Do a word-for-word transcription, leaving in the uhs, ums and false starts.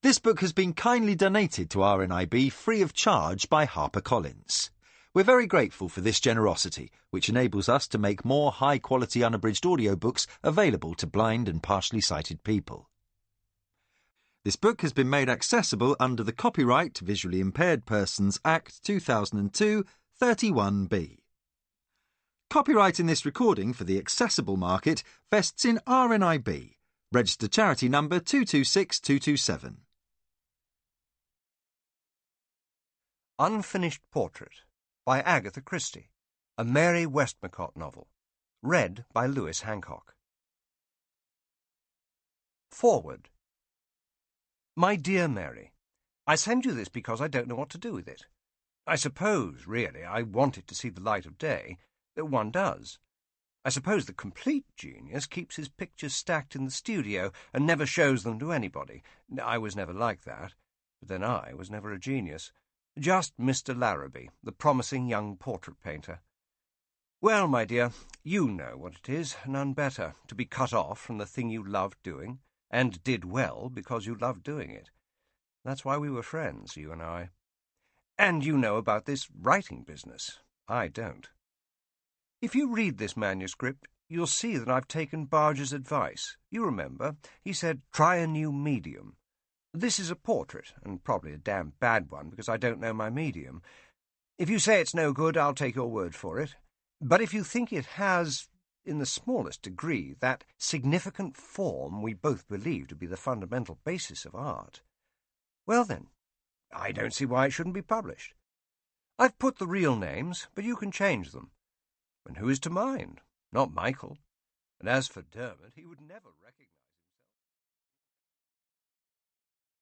This book has been kindly donated to R N I B free of charge by HarperCollins. We're very grateful for this generosity, which enables us to make more high-quality unabridged audiobooks available to blind and partially sighted people. This book has been made accessible under the Copyright Visually Impaired Persons Act two thousand two, thirty-one B. Copyright in this recording for the accessible market vests in R N I B, registered charity number two two six two two seven. Unfinished Portrait by Agatha Christie, a Mary Westmacott novel, read by Lewis Hancock. Forward. My dear Mary, I send you this because I don't know what to do with it. I suppose, really, I want it to see the light of day. One does. I suppose the complete genius keeps his pictures stacked in the studio and never shows them to anybody. I was never like that, but then I was never a genius. Just Mister Larrabee, the promising young portrait painter. Well, my dear, you know what it is, none better, to be cut off from the thing you loved doing, and did well because you loved doing it. That's why we were friends, you and I. And you know about this writing business. I don't. If you read this manuscript, you'll see that I've taken Barger's advice. You remember, he said, try a new medium. This is a portrait, and probably a damn bad one, because I don't know my medium. If you say it's no good, I'll take your word for it. But if you think it has, in the smallest degree, that significant form we both believe to be the fundamental basis of art, well then, I don't see why it shouldn't be published. I've put the real names, but you can change them. And who is to mind? Not Michael. And as for Dermot, he would never recognize...